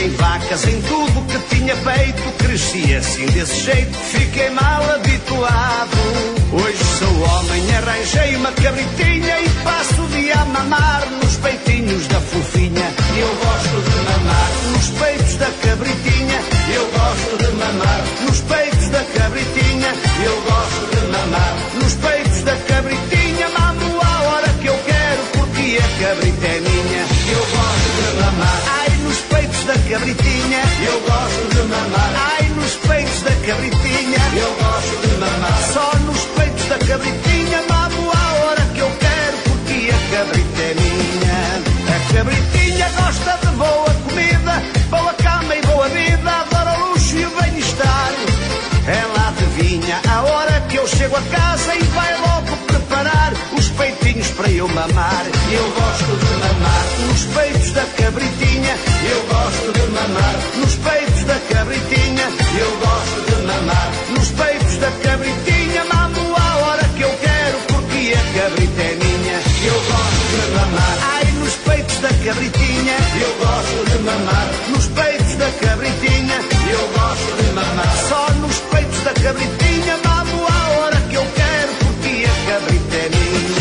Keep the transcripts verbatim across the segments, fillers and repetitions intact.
em vacas, em tudo que tinha peito. Cresci assim desse jeito, fiquei mal habituado. Hoje sou homem, arranjei uma cabritinha e passo o dia a mamar nos peitinhos da fofinha. Eu gosto de mamar nos peitos da cabritinha. Eu gosto de mamar nos peitos da cabritinha. Eu gosto de mamar nos peitos da cabritinha. Mamo a hora que eu quero porque a cabrita é minha. Eu gosto de mamar, ai, nos peitos da cabritinha. Eu gosto de mamar, ai, nos peitos da cabritinha. Eu gosto de mamar, só nos peitos da cabritinha. Mamo a hora que eu quero porque a cabrita é minha. A cabritinha gosta de boa comida, boa cama e boa vida. Adora o luxo e o bem-estar. Ela adivinha a hora que eu chego a casa e vai logo preparar os peitinhos para eu mamar. Eu gosto de mamar nos peitos da cabritinha. Eu gosto de mamar nos peitos da cabritinha. Eu gosto de mamar nos peitos da cabritinha. Mamo a hora que eu quero porque a cabrita é minha. Eu gosto de mamar, ai, nos peitos da cabritinha. Eu gosto de mamar nos peitos da cabritinha. Eu gosto de mamar só nos peitos da cabritinha. Mamo a hora que eu quero porque a cabrita é minha.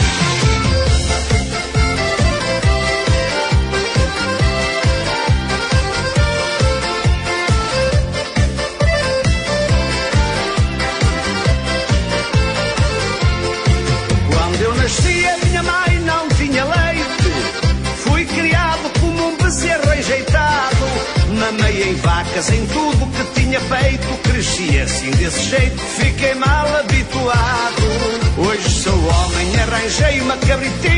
Quando eu nasci a minha mãe não tinha leite. Fui criado como um bezerro rejeitado. Mamei em vacas, em tudo que tinha peito. Cresci assim desse jeito, fiquei mal habituado. Hoje sou homem, arranjei uma cabritinha